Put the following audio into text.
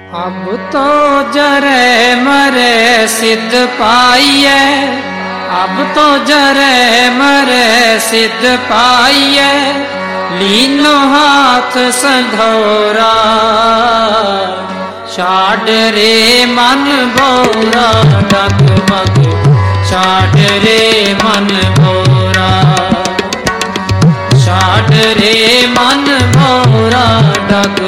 अब तो जरे मरे सिद्ध पाइए, अब तो जरे मरे सिद्ध पाइए, लीनो हाथ संघोरा, छाड़ रे मन भोरा डगमग, छाड़ रे मन भोरा, छाड़ रे मन भोरा डग